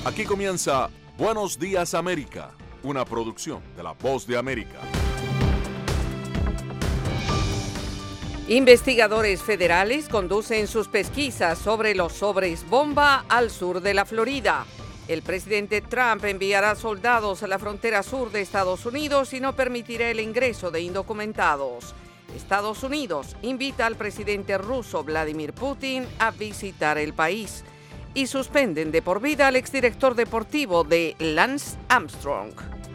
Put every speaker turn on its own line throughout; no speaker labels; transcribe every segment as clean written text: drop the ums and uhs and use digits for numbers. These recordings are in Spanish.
Aquí comienza Buenos Días América, una producción de La Voz de América.
Investigadores federales conducen sus pesquisas sobre los sobres bomba al sur de la Florida. El presidente Trump enviará soldados a la frontera sur de Estados Unidos y no permitirá el ingreso de indocumentados. Estados Unidos invita al presidente ruso Vladimir Putin a visitar el país. Y suspenden de por vida al exdirector deportivo de Lance Armstrong.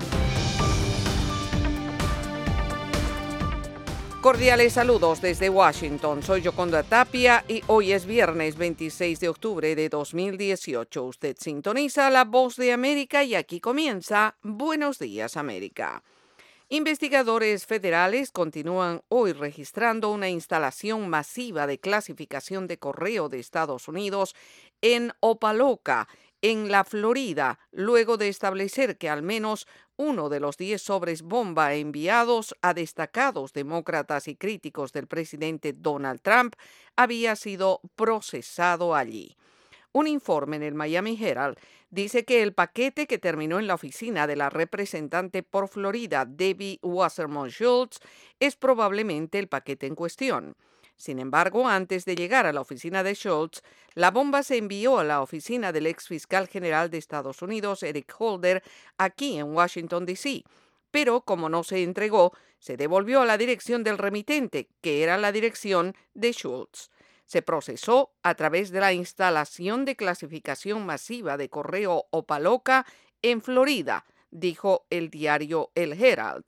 Cordiales saludos desde Washington. Soy Yoconda Tapia y hoy es viernes 26 de octubre de 2018. Usted sintoniza La Voz de América y aquí comienza Buenos Días América. Investigadores federales continúan hoy registrando una instalación masiva de clasificación de correo de Estados Unidos en Opa-locka, en la Florida, luego de establecer que al menos uno de los 10 sobres bomba enviados a destacados demócratas y críticos del presidente Donald Trump había sido procesado allí. Un informe en el Miami Herald dice que el paquete que terminó en la oficina de la representante por Florida, Debbie Wasserman Schultz, es probablemente el paquete en cuestión. Sin embargo, antes de llegar a la oficina de Schultz, la bomba se envió a la oficina del ex fiscal general de Estados Unidos, Eric Holder, aquí en Washington, D.C., pero como no se entregó, se devolvió a la dirección del remitente, que era la dirección de Schultz. Se procesó a través de la instalación de clasificación masiva de correo Opa-locka en Florida, dijo el diario El Herald.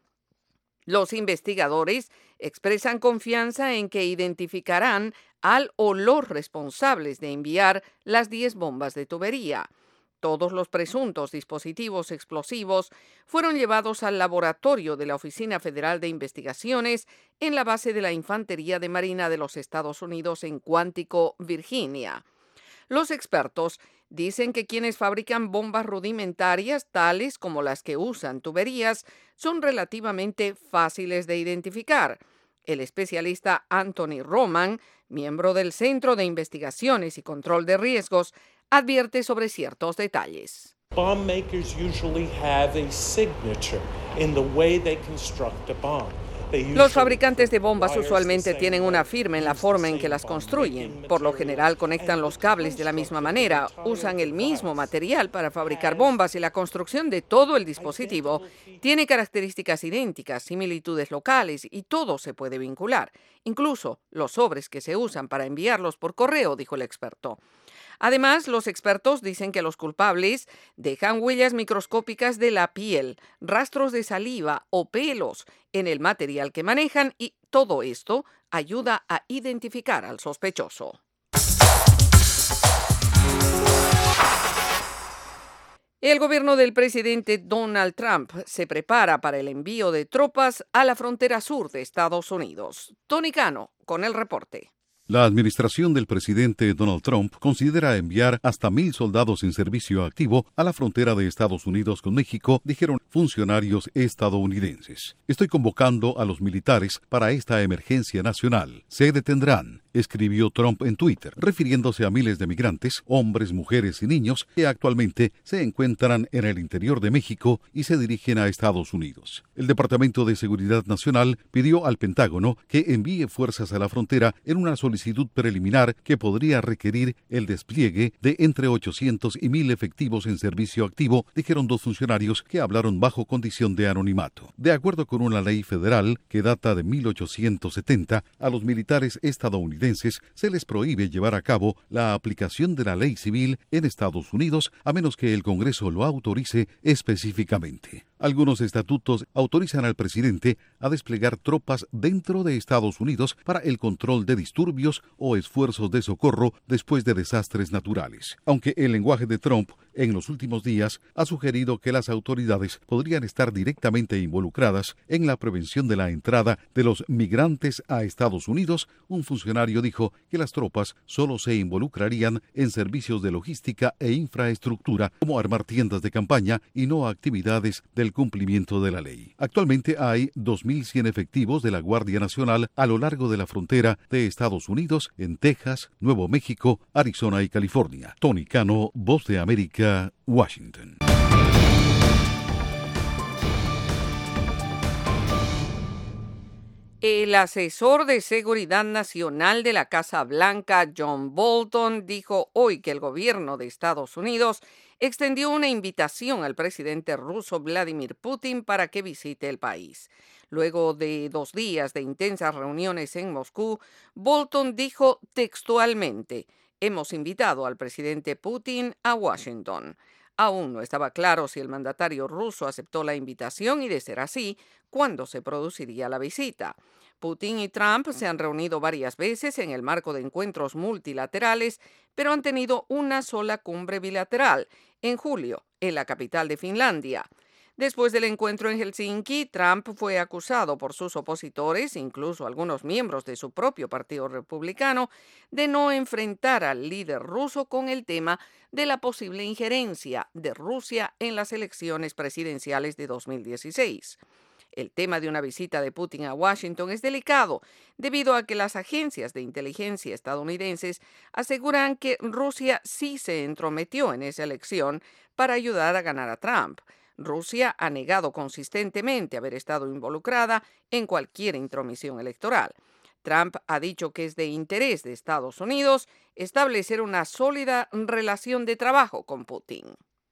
Los investigadores expresan confianza en que identificarán al o los responsables de enviar las 10 bombas de tubería. Todos los presuntos dispositivos explosivos fueron llevados al laboratorio de la Oficina Federal de Investigaciones en la base de la Infantería de Marina de los Estados Unidos en Quantico, Virginia. Los expertos dicen que quienes fabrican bombas rudimentarias, tales como las que usan tuberías, son relativamente fáciles de identificar. El especialista Anthony Roman, miembro del Centro de Investigaciones y Control de Riesgos, advierte sobre ciertos detalles.
Bomb makers usually have a signature in the way they construct a bomb.
Los fabricantes de bombas usualmente tienen una firma en la forma en que las construyen. Por lo general conectan los cables de la misma manera, usan el mismo material para fabricar bombas y la construcción de todo el dispositivo tiene características idénticas, similitudes locales y todo se puede vincular, incluso los sobres que se usan para enviarlos por correo, dijo el experto. Además, los expertos dicen que los culpables dejan huellas microscópicas de la piel, rastros de saliva o pelos en el material que manejan y todo esto ayuda a identificar al sospechoso. El gobierno del presidente Donald Trump se prepara para el envío de tropas a la frontera sur de Estados Unidos. Tony Cano con el reporte.
La administración del presidente Donald Trump considera enviar hasta 1,000 soldados en servicio activo a la frontera de Estados Unidos con México, dijeron funcionarios estadounidenses. Estoy convocando a los militares para esta emergencia nacional. Se detendrán, escribió Trump en Twitter, refiriéndose a miles de migrantes, hombres, mujeres y niños que actualmente se encuentran en el interior de México y se dirigen a Estados Unidos. El Departamento de Seguridad Nacional pidió al Pentágono que envíe fuerzas a la frontera en una solicitud preliminar que podría requerir el despliegue de entre 800 y 1,000 efectivos en servicio activo, dijeron 2 funcionarios que hablaron bajo condición de anonimato. De acuerdo con una ley federal que data de 1870, a los militares estadounidenses se les prohíbe llevar a cabo la aplicación de la ley civil en Estados Unidos a menos que el Congreso lo autorice específicamente. Algunos estatutos autorizan al presidente a desplegar tropas dentro de Estados Unidos para el control de disturbios o esfuerzos de socorro después de desastres naturales. Aunque el lenguaje de Trump en los últimos días ha sugerido que las autoridades podrían estar directamente involucradas en la prevención de la entrada de los migrantes a Estados Unidos, un funcionario dijo que las tropas solo se involucrarían en servicios de logística e infraestructura, como armar tiendas de campaña y no actividades del cumplimiento de la ley. Actualmente hay 2,100 efectivos de la Guardia Nacional a lo largo de la frontera de Estados Unidos, en Texas, Nuevo México, Arizona y California. Tony Cano, Voz de América, América, Washington.
El asesor de Seguridad Nacional de la Casa Blanca, John Bolton, dijo hoy que el gobierno de Estados Unidos extendió una invitación al presidente ruso Vladimir Putin para que visite el país. Luego de 2 días de intensas reuniones en Moscú, Bolton dijo textualmente: «Hemos invitado al presidente Putin a Washington». Aún no estaba claro si el mandatario ruso aceptó la invitación y, de ser así, cuándo se produciría la visita. Putin y Trump se han reunido varias veces en el marco de encuentros multilaterales, pero han tenido una sola cumbre bilateral, en julio, en la capital de Finlandia. Después del encuentro en Helsinki, Trump fue acusado por sus opositores, incluso algunos miembros de su propio partido republicano, de no enfrentar al líder ruso con el tema de la posible injerencia de Rusia en las elecciones presidenciales de 2016. El tema de una visita de Putin a Washington es delicado, debido a que las agencias de inteligencia estadounidenses aseguran que Rusia sí se entrometió en esa elección para ayudar a ganar a Trump. Rusia ha negado consistentemente haber estado involucrada en cualquier intromisión electoral. Trump ha dicho que es de interés de Estados Unidos establecer una sólida relación de trabajo con Putin.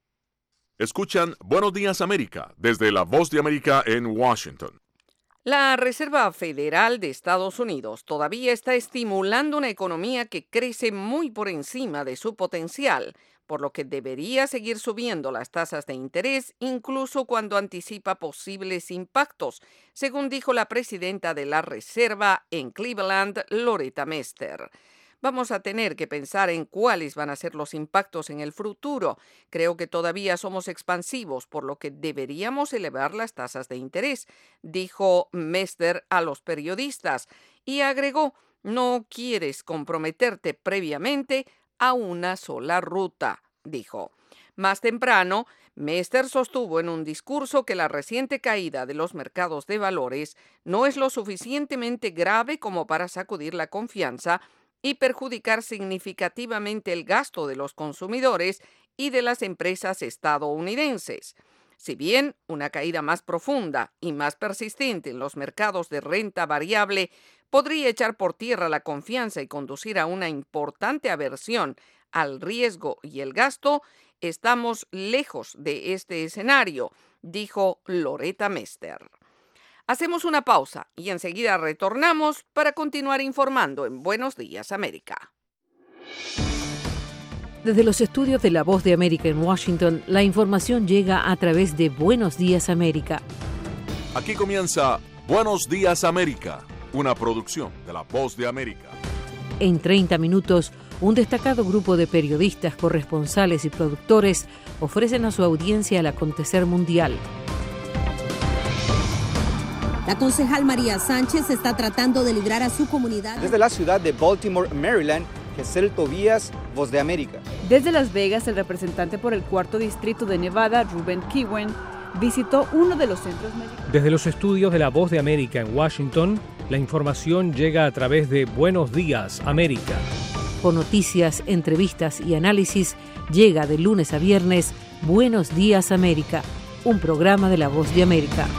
Escuchan Buenos Días América desde La Voz de América en Washington.
La Reserva Federal de Estados Unidos todavía está estimulando una economía que crece muy por encima de su potencial, por lo que debería seguir subiendo las tasas de interés incluso cuando anticipa posibles impactos, según dijo la presidenta de la Reserva en Cleveland, Loretta Mester. Vamos a tener que pensar en cuáles van a ser los impactos en el futuro. Creo que todavía somos expansivos, por lo que deberíamos elevar las tasas de interés, dijo Mester a los periodistas, y agregó: no quieres comprometerte previamente a una sola ruta, dijo. Más temprano, Mester sostuvo en un discurso que la reciente caída de los mercados de valores no es lo suficientemente grave como para sacudir la confianza y perjudicar significativamente el gasto de los consumidores y de las empresas estadounidenses. Si bien una caída más profunda y más persistente en los mercados de renta variable podría echar por tierra la confianza y conducir a una importante aversión al riesgo y el gasto, estamos lejos de este escenario, dijo Loretta Mester. Hacemos una pausa y enseguida retornamos para continuar informando en Buenos Días América.
Desde los estudios de La Voz de América en Washington, la información llega a través de Buenos Días América.
Aquí comienza Buenos Días América, una producción de La Voz de América.
En 30 minutos, un destacado grupo de periodistas, corresponsales y productores ofrecen a su audiencia el acontecer mundial.
La concejal María Sánchez está tratando de librar a su comunidad.
Desde la ciudad de Baltimore, Maryland, Gesell Tobías, Voz de América.
Desde Las Vegas, el representante por el 4º distrito de Nevada, Ruben Kiwen, visitó uno de los centros médicos.
Desde los estudios de La Voz de América en Washington, la información llega a través de Buenos Días América.
Con noticias, entrevistas y análisis, llega de lunes a viernes Buenos Días América, un programa de La Voz de América.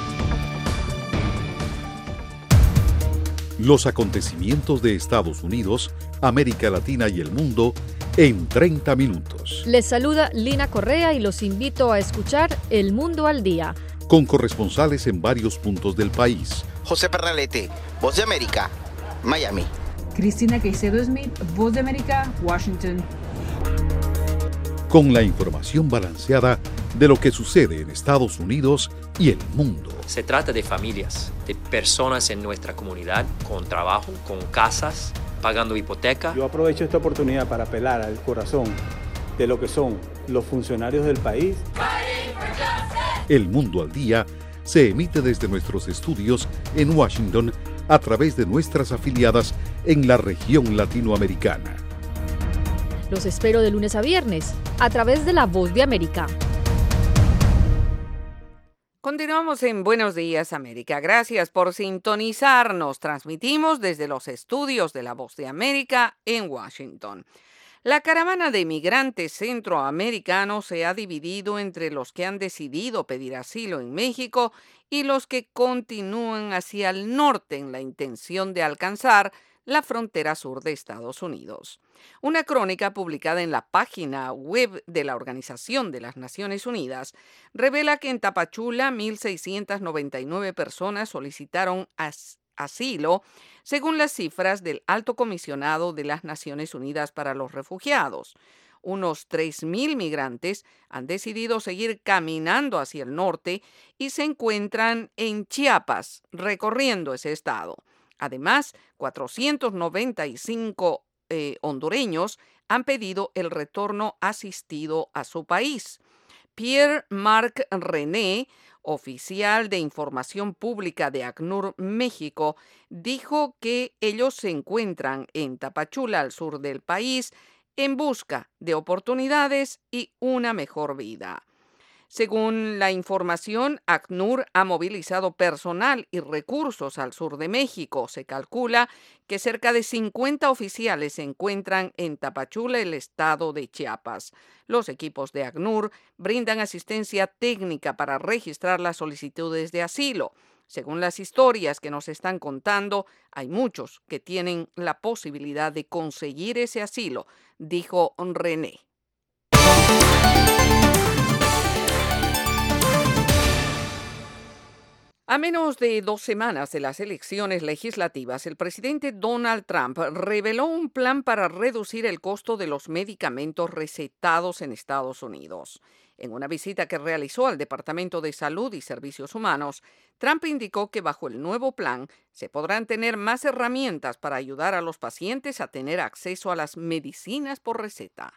Los acontecimientos de Estados Unidos, América Latina y el mundo en 30 minutos.
Les saluda Lina Correa y los invito a escuchar El Mundo al Día.
Con corresponsales en varios puntos del país.
José Pernalete, Voz de América, Miami.
Cristina Caicedo Smith, Voz de América, Washington.
Con la información balanceada de lo que sucede en Estados Unidos y el mundo.
Se trata de familias, de personas en nuestra comunidad, con trabajo, con casas, pagando hipoteca.
Yo aprovecho esta oportunidad para apelar al corazón de lo que son los funcionarios del país.
El Mundo al Día se emite desde nuestros estudios en Washington a través de nuestras afiliadas en la región latinoamericana.
Los espero de lunes a viernes a través de La Voz de América.
Continuamos en Buenos Días América. Gracias por sintonizarnos. Transmitimos desde los estudios de La Voz de América en Washington. La caravana de migrantes centroamericanos se ha dividido entre los que han decidido pedir asilo en México y los que continúan hacia el norte en la intención de alcanzar la frontera sur de Estados Unidos. Una crónica publicada en la página web de la Organización de las Naciones Unidas revela que en Tapachula 1.699 personas solicitaron asilo, según las cifras del Alto Comisionado de las Naciones Unidas para los Refugiados. Unos 3.000 migrantes han decidido seguir caminando hacia el norte y se encuentran en Chiapas, recorriendo ese estado. Además, 495 hondureños han pedido el retorno asistido a su país. Pierre-Marc René, oficial de Información Pública de ACNUR México, dijo que ellos se encuentran en Tapachula, al sur del país, en busca de oportunidades y una mejor vida. Según la información, ACNUR ha movilizado personal y recursos al sur de México. Se calcula que cerca de 50 oficiales se encuentran en Tapachula, el estado de Chiapas. Los equipos de ACNUR brindan asistencia técnica para registrar las solicitudes de asilo. Según las historias que nos están contando, hay muchos que tienen la posibilidad de conseguir ese asilo, dijo René. A menos de 2 semanas de las elecciones legislativas, el presidente Donald Trump reveló un plan para reducir el costo de los medicamentos recetados en Estados Unidos. En una visita que realizó al Departamento de Salud y Servicios Humanos, Trump indicó que bajo el nuevo plan se podrán tener más herramientas para ayudar a los pacientes a tener acceso a las medicinas por receta.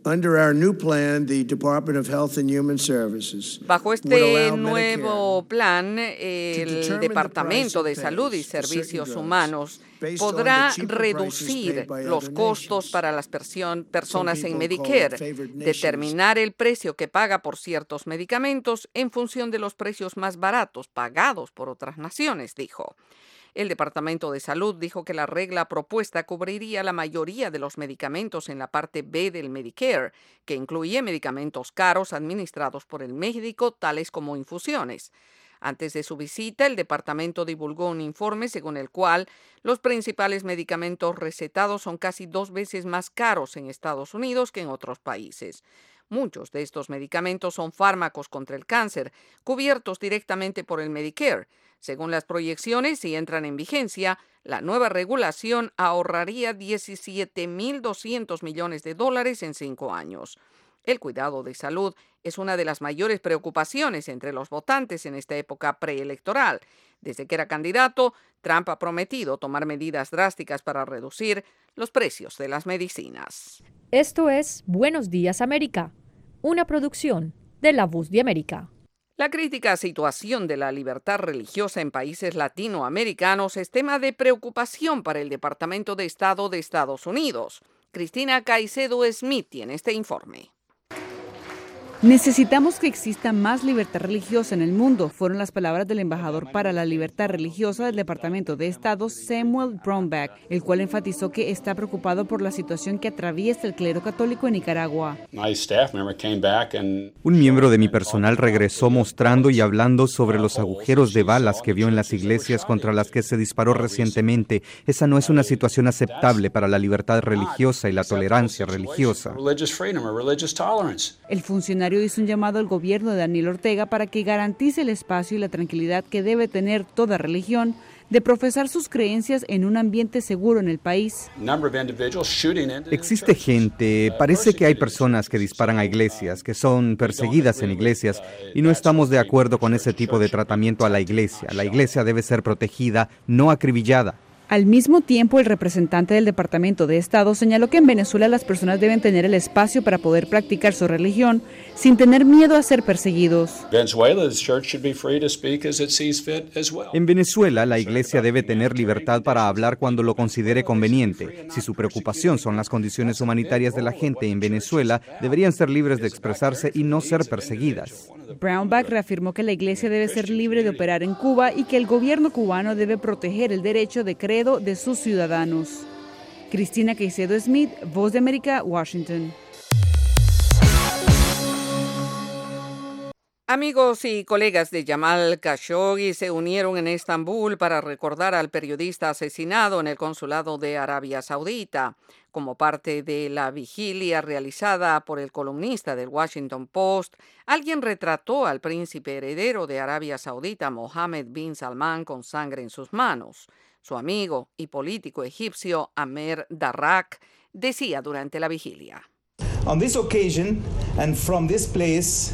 Bajo este nuevo plan, el Departamento de Salud y Servicios Humanos podrá reducir los costos para las personas en Medicare, determinar el precio que paga por ciertos medicamentos en función de los precios más baratos pagados por otras naciones, dijo. El Departamento de Salud dijo que la regla propuesta cubriría la mayoría de los medicamentos en la parte B del Medicare, que incluye medicamentos caros administrados por el médico, tales como infusiones. Antes de su visita, el departamento divulgó un informe según el cual los principales medicamentos recetados son casi 2 veces más caros en Estados Unidos que en otros países. Muchos de estos medicamentos son fármacos contra el cáncer, cubiertos directamente por el Medicare. Según las proyecciones, si entran en vigencia, la nueva regulación ahorraría $17.200 millones en 5 años. El cuidado de salud es una de las mayores preocupaciones entre los votantes en esta época preelectoral. Desde que era candidato, Trump ha prometido tomar medidas drásticas para reducir los precios de las medicinas.
Esto es Buenos Días América, una producción de La Voz de América.
La crítica situación de la libertad religiosa en países latinoamericanos es tema de preocupación para el Departamento de Estado de Estados Unidos. Cristina Caicedo Smith tiene este informe.
Necesitamos que exista más libertad religiosa en el mundo, fueron las palabras del embajador para la libertad religiosa del Departamento de Estado, Samuel Brownback, el cual enfatizó que está preocupado por la situación que atraviesa el clero católico en Nicaragua.
Un miembro de mi personal regresó mostrando y hablando sobre los agujeros de balas que vio en las iglesias contra las que se disparó recientemente. Esa no es una situación aceptable para la libertad religiosa y la tolerancia religiosa.
El funcionario hizo un llamado al gobierno de Daniel Ortega para que garantice el espacio y la tranquilidad que debe tener toda religión de profesar sus creencias en un ambiente seguro en el país.
Existe gente, parece que hay personas que disparan a iglesias, que son perseguidas en iglesias, y no estamos de acuerdo con ese tipo de tratamiento a la iglesia. La iglesia debe ser protegida, no acribillada.
Al mismo tiempo, el representante del Departamento de Estado señaló que en Venezuela las personas deben tener el espacio para poder practicar su religión sin tener miedo a ser perseguidos.
En Venezuela, la iglesia debe tener libertad para hablar cuando lo considere conveniente. Si su preocupación son las condiciones humanitarias de la gente en Venezuela, deberían ser libres de expresarse y no ser perseguidas.
Brownback reafirmó que la iglesia debe ser libre de operar en Cuba y que el gobierno cubano debe proteger el derecho de credo de sus ciudadanos. Cristina Caicedo Smith, Voz de América, Washington.
Amigos y colegas de Jamal Khashoggi se unieron en Estambul para recordar al periodista asesinado en el consulado de Arabia Saudita. Como parte de la vigilia realizada por el columnista del Washington Post, alguien retrató al príncipe heredero de Arabia Saudita, Mohammed bin Salman, con sangre en sus manos. Su amigo y político egipcio, Amer Darrak, decía durante la vigilia:
On this occasion and from this place,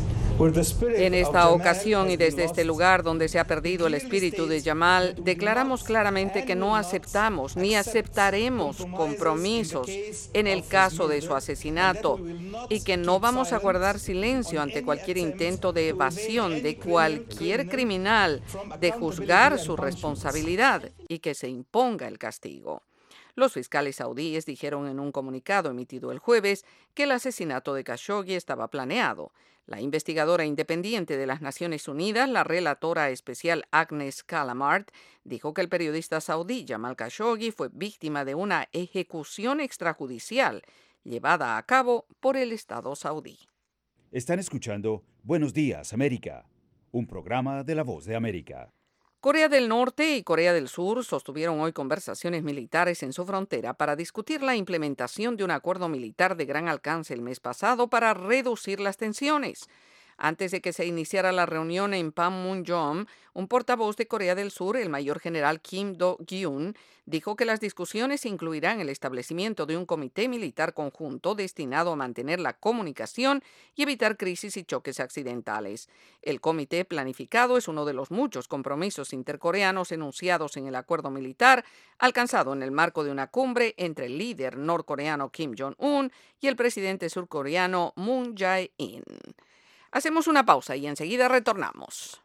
en esta ocasión y desde este lugar donde se ha perdido el espíritu de Jamal, declaramos claramente que no aceptamos ni aceptaremos compromisos en el caso de su asesinato y que no vamos a guardar silencio ante cualquier intento de evasión de cualquier criminal de juzgar su responsabilidad y que se imponga el castigo. Los fiscales saudíes dijeron en un comunicado emitido el jueves que el asesinato de Khashoggi estaba planeado. La investigadora independiente de las Naciones Unidas, la relatora especial Agnes Callamard, dijo que el periodista saudí Jamal Khashoggi fue víctima de una ejecución extrajudicial llevada a cabo por el Estado saudí.
Están escuchando Buenos Días, América, un programa de La Voz de América.
Corea del Norte y Corea del Sur sostuvieron hoy conversaciones militares en su frontera para discutir la implementación de un acuerdo militar de gran alcance el mes pasado para reducir las tensiones. Antes de que se iniciara la reunión en Panmunjom, un portavoz de Corea del Sur, el mayor general Kim Do-gyun, dijo que las discusiones incluirán el establecimiento de un comité militar conjunto destinado a mantener la comunicación y evitar crisis y choques accidentales. El comité planificado es uno de los muchos compromisos intercoreanos enunciados en el acuerdo militar alcanzado en el marco de una cumbre entre el líder norcoreano Kim Jong-un y el presidente surcoreano Moon Jae-in. Hacemos una pausa y enseguida retornamos.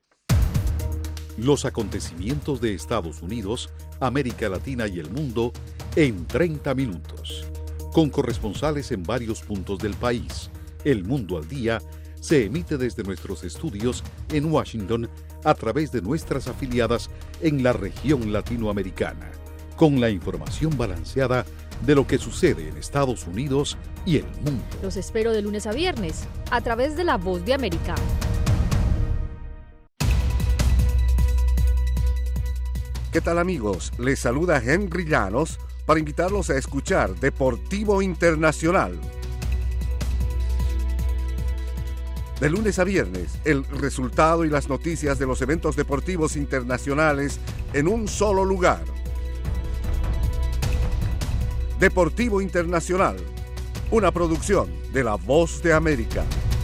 Los acontecimientos de Estados Unidos, América Latina y el mundo en 30 minutos. Con corresponsales en varios puntos del país. El Mundo al Día se emite desde nuestros estudios en Washington a través de nuestras afiliadas en la región latinoamericana. Con la información balanceada de lo que sucede en Estados Unidos y el mundo.
Los espero de lunes a viernes a través de La Voz de América.
¿Qué tal, amigos? Les saluda Henry Llanos para invitarlos a escuchar Deportivo Internacional. De lunes a viernes, el resultado y las noticias de los eventos deportivos internacionales en un solo lugar. Deportivo Internacional, una producción de La Voz de América.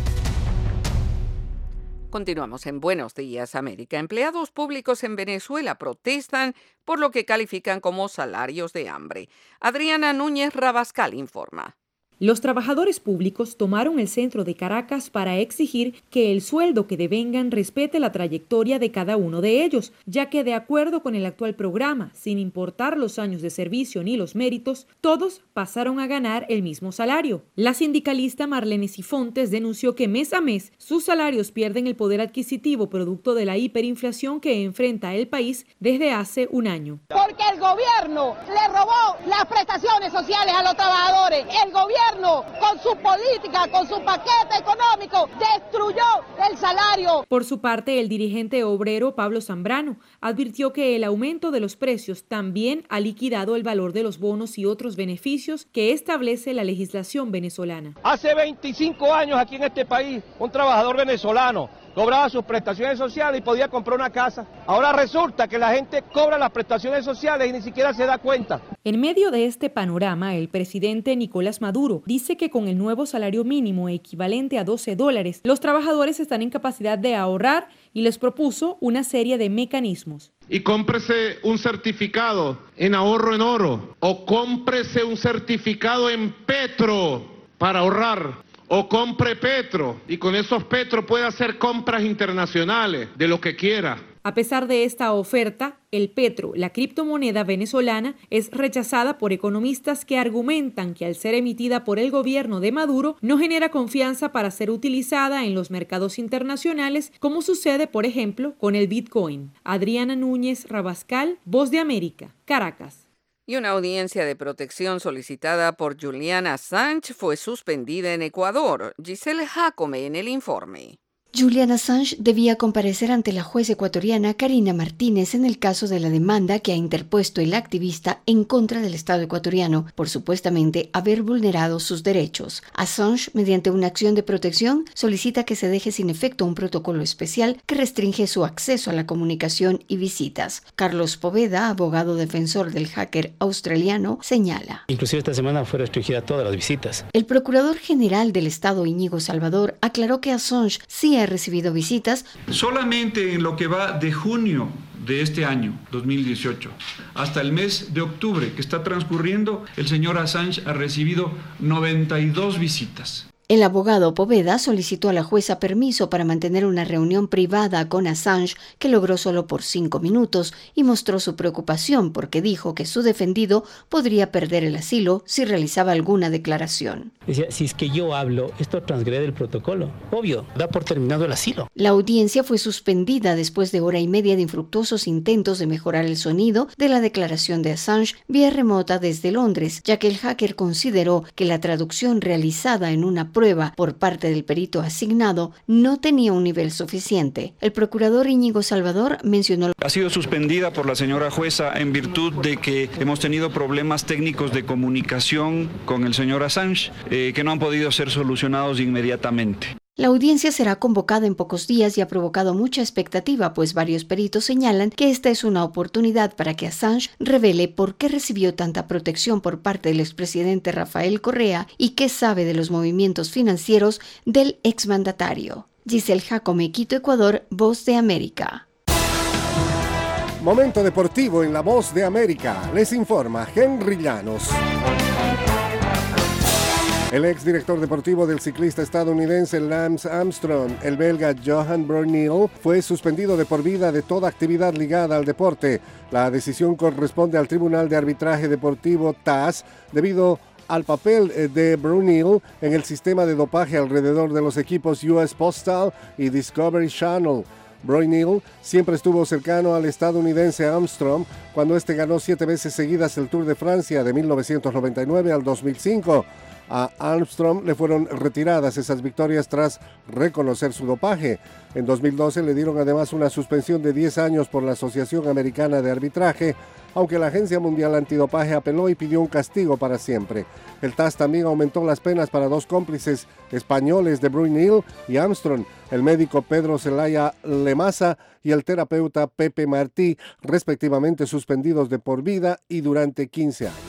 Continuamos en Buenos Días, América. Empleados públicos en Venezuela protestan por lo que califican como salarios de hambre. Adriana Núñez Rabascal informa.
Los trabajadores públicos tomaron el centro de Caracas para exigir que el sueldo que devengan respete la trayectoria de cada uno de ellos, ya que de acuerdo con el actual programa, sin importar los años de servicio ni los méritos, todos pasaron a ganar el mismo salario. La sindicalista Marlene Sifontes denunció que mes a mes sus salarios pierden el poder adquisitivo producto de la hiperinflación que enfrenta el país desde hace un año.
Porque el gobierno le robó las prestaciones sociales a los trabajadores. El gobierno, con su política, con su paquete económico, destruyó el salario.
Por su parte, el dirigente obrero Pablo Zambrano advirtió que el aumento de los precios también ha liquidado el valor de los bonos y otros beneficios que establece la legislación venezolana.
Hace 25 años aquí en este país, un trabajador venezolano cobraba sus prestaciones sociales y podía comprar una casa. Ahora resulta que la gente cobra las prestaciones sociales y ni siquiera se da cuenta.
En medio de este panorama, el presidente Nicolás Maduro dice que con el nuevo salario mínimo equivalente a $12, los trabajadores están en capacidad de ahorrar y les propuso una serie de mecanismos.
Y cómprese un certificado en ahorro en oro, o cómprese un certificado en petro para ahorrar. O compre petro y con esos petro puede hacer compras internacionales de lo que quiera.
A pesar de esta oferta, el petro, la criptomoneda venezolana, es rechazada por economistas que argumentan que al ser emitida por el gobierno de Maduro no genera confianza para ser utilizada en los mercados internacionales, como sucede, por ejemplo, con el Bitcoin. Adriana Núñez Rabascal, Voz de América, Caracas.
Y una audiencia de protección solicitada por Julian Assange fue suspendida en Ecuador. Giselle Jacome en el informe.
Julian Assange debía comparecer ante la juez ecuatoriana Karina Martínez en el caso de la demanda que ha interpuesto el activista en contra del Estado ecuatoriano por supuestamente haber vulnerado sus derechos. Assange, mediante una acción de protección, solicita que se deje sin efecto un protocolo especial que restringe su acceso a la comunicación y visitas. Carlos Poveda, abogado defensor del hacker australiano, señala.
Inclusive esta semana fue restringida todas las visitas.
El procurador general del Estado, Íñigo Salvador, aclaró que Assange sí ha recibido visitas.
Solamente en lo que va de junio de este año, 2018, hasta el mes de octubre que está transcurriendo, el señor Assange ha recibido 92 visitas.
El abogado Poveda solicitó a la jueza permiso para mantener una reunión privada con Assange que logró solo por 5 minutos y mostró su preocupación porque dijo que su defendido podría perder el asilo si realizaba alguna declaración.
Decía, si es que yo hablo, esto transgrede el protocolo. Obvio, da por terminado el asilo.
La audiencia fue suspendida después de hora y media de infructuosos intentos de mejorar el sonido de la declaración de Assange vía remota desde Londres, ya que el hacker consideró que la traducción realizada en una prueba por parte del perito asignado no tenía un nivel suficiente. El procurador Íñigo Salvador mencionó:
Ha sido suspendida por la señora jueza en virtud de que hemos tenido problemas técnicos de comunicación con el señor Assange que no han podido ser solucionados inmediatamente.
La audiencia será convocada en pocos días y ha provocado mucha expectativa, pues varios peritos señalan que esta es una oportunidad para que Assange revele por qué recibió tanta protección por parte del expresidente Rafael Correa y qué sabe de los movimientos financieros del exmandatario. Giselle Jacome, Quito, Ecuador, Voz de América.
Momento deportivo en La Voz de América. Les informa Henry Llanos. El exdirector deportivo del ciclista estadounidense Lance Armstrong, el belga Johan Bruyneel, fue suspendido de por vida de toda actividad ligada al deporte. La decisión corresponde al Tribunal de Arbitraje Deportivo TAS debido al papel de Bruyneel en el sistema de dopaje alrededor de los equipos US Postal y Discovery Channel. Bruyneel siempre estuvo cercano al estadounidense Armstrong cuando este ganó 7 veces seguidas el Tour de Francia de 1999 al 2005. A Armstrong le fueron retiradas esas victorias tras reconocer su dopaje. En 2012 le dieron además una suspensión de 10 años por la Asociación Americana de Arbitraje, aunque la Agencia Mundial Antidopaje apeló y pidió un castigo para siempre. El TAS también aumentó las penas para 2 cómplices españoles de Bruyneel y Armstrong, el médico Pedro Zelaya Lemasa y el terapeuta Pepe Martí, respectivamente suspendidos de por vida y durante 15 años.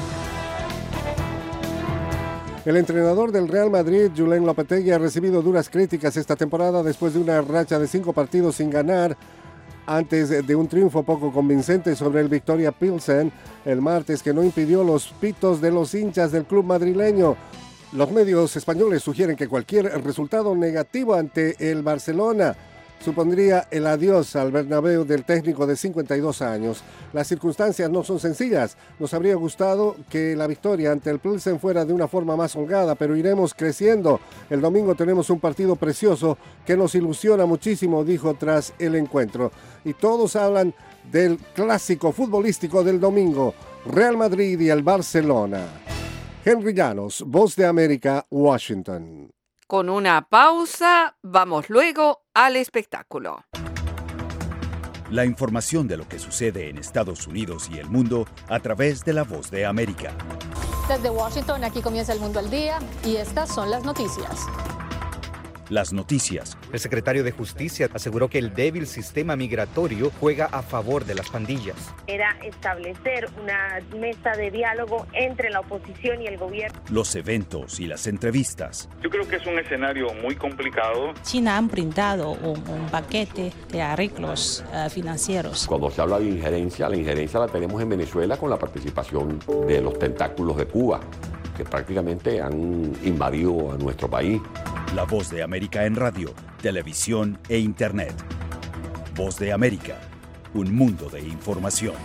El entrenador del Real Madrid, Julen Lopetegui, ha recibido duras críticas esta temporada después de una racha de 5 partidos sin ganar, antes de un triunfo poco convincente sobre el Victoria Pilsen el martes, que no impidió los pitos de los hinchas del club madrileño. Los medios españoles sugieren que cualquier resultado negativo ante el Barcelona supondría el adiós al Bernabéu del técnico de 52 años. Las circunstancias no son sencillas. Nos habría gustado que la victoria ante el Pilsen fuera de una forma más holgada, pero iremos creciendo. El domingo tenemos un partido precioso que nos ilusiona muchísimo, dijo tras el encuentro. Y todos hablan del clásico futbolístico del domingo, Real Madrid y el Barcelona. Henry Llanos, Voz de América, Washington.
Con una pausa, vamos luego al espectáculo.
La información de lo que sucede en Estados Unidos y el mundo a través de La Voz de América.
Desde Washington, aquí comienza El Mundo al Día y estas son las noticias.
Las noticias.
El secretario de Justicia aseguró que el débil sistema migratorio juega a favor de las pandillas.
Era establecer una mesa de diálogo entre la oposición y el gobierno.
Los eventos y las entrevistas.
Yo creo que es un escenario muy complicado.
China han brindado un paquete de arreglos financieros.
Cuando se habla de injerencia, la injerencia la tenemos en Venezuela con la participación de los tentáculos de Cuba, que prácticamente han invadido a nuestro país.
La Voz de América en radio, televisión e internet. Voz de América, un mundo de información.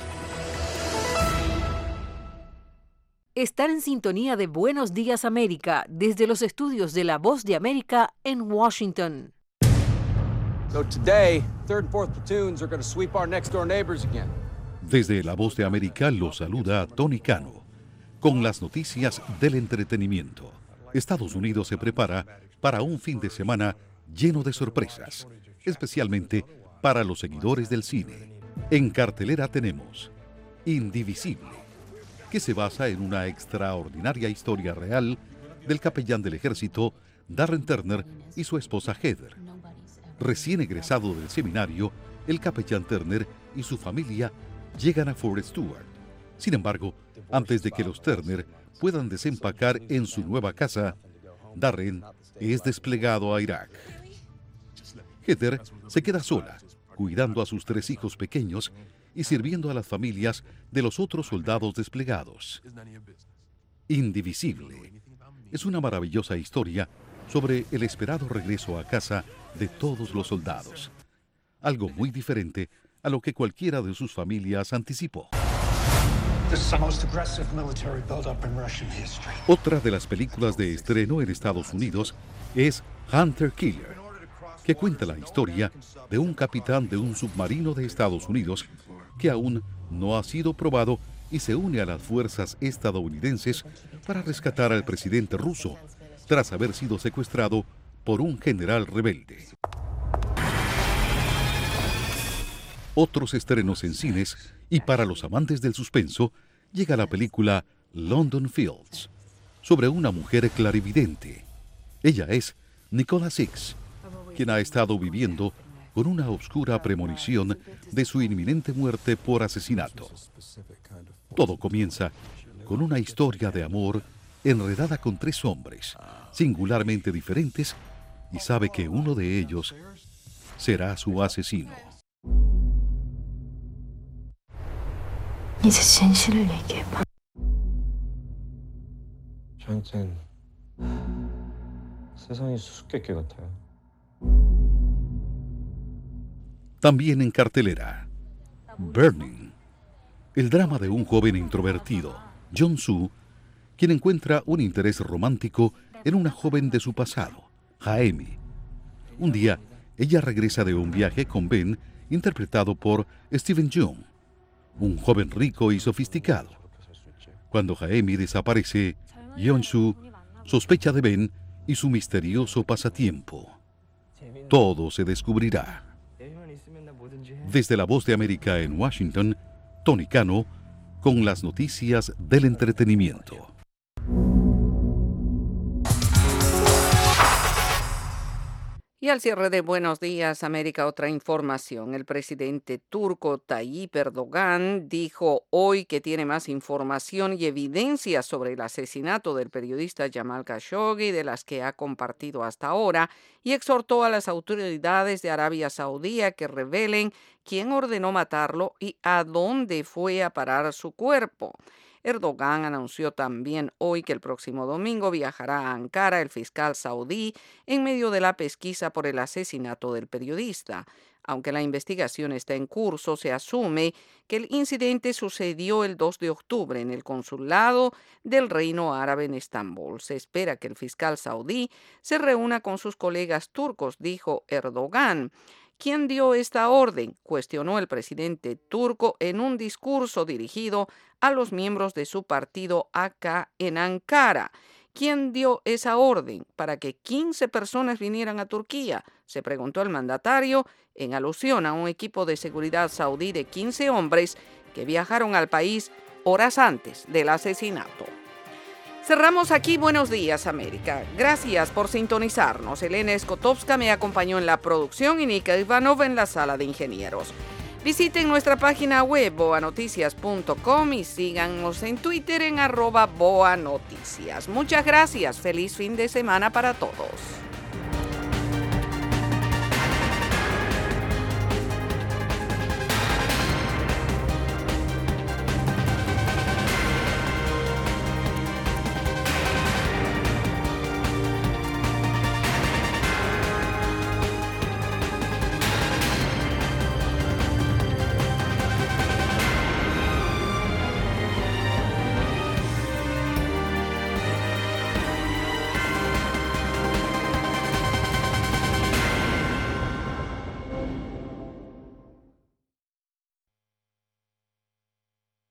Están en sintonía de Buenos Días América desde los estudios de La Voz de América en Washington.
So today, 3rd and 4th platoons are going to sweep our next door neighbors again.
Desde La Voz de América lo saluda Tony Cano con las noticias del entretenimiento. Estados Unidos se prepara para un fin de semana lleno de sorpresas, especialmente para los seguidores del cine. En cartelera tenemos Indivisible, que se basa en una extraordinaria historia real del capellán del ejército Darren Turner y su esposa Heather. Recién egresado del seminario, el capellán Turner y su familia llegan a Fort Stewart. Sin embargo, antes de que los Turner puedan desempacar en su nueva casa, Darren es desplegado a Irak. Heather se queda sola, cuidando a sus 3 hijos pequeños y sirviendo a las familias de los otros soldados desplegados. Indivisible es una maravillosa historia sobre el esperado regreso a casa de todos los soldados. Algo muy diferente a lo que cualquiera de sus familias anticipó. Otra de las películas de estreno en Estados Unidos es Hunter Killer, que cuenta la historia de un capitán de un submarino de Estados Unidos que aún no ha sido probado y se une a las fuerzas estadounidenses para rescatar al presidente ruso tras haber sido secuestrado por un general rebelde. Otros estrenos en cines y para los amantes del suspenso llega la película London Fields, sobre una mujer clarividente. Ella es Nicola Six, quien ha estado viviendo con una oscura premonición de su inminente muerte por asesinato. Todo comienza con una historia de amor enredada con 3 hombres, singularmente diferentes, y sabe que uno de ellos será su asesino.
이제 진실을 얘기해봐.
저한텐 세상이 수수께끼 같아요.
También en cartelera, Burning, el drama de un joven introvertido, Jong-soo, quien encuentra un interés romántico en una joven de su pasado, Jaemi. Un día, ella regresa de un viaje con Ben, interpretado por Steven Yeun, un joven rico y sofisticado. Cuando Jaemi desaparece, Yeon-soo sospecha de Ben y su misterioso pasatiempo. Todo se descubrirá. Desde La Voz de América en Washington, Tony Cano con las noticias del entretenimiento.
Y al cierre de Buenos Días, América, otra información. El presidente turco Tayyip Erdogan dijo hoy que tiene más información y evidencia sobre el asesinato del periodista Jamal Khashoggi de las que ha compartido hasta ahora y exhortó a las autoridades de Arabia Saudí a que revelen quién ordenó matarlo y a dónde fue a parar su cuerpo. Erdogan anunció también hoy que el próximo domingo viajará a Ankara el fiscal saudí en medio de la pesquisa por el asesinato del periodista. Aunque la investigación está en curso, se asume que el incidente sucedió el 2 de octubre en el consulado del Reino Árabe en Estambul. Se espera que el fiscal saudí se reúna con sus colegas turcos, dijo Erdogan. ¿Quién dio esta orden?, cuestionó el presidente turco en un discurso dirigido a los miembros de su partido acá en Ankara. ¿Quién dio esa orden para que 15 personas vinieran a Turquía?, se preguntó el mandatario en alusión a un equipo de seguridad saudí de 15 hombres que viajaron al país horas antes del asesinato. Cerramos aquí Buenos Días, América. Gracias por sintonizarnos. Elena Skotowska me acompañó en la producción y Nika Ivanov en la sala de ingenieros. Visiten nuestra página web boanoticias.com y síganos en Twitter en @boanoticias. Muchas gracias. Feliz fin de semana para todos.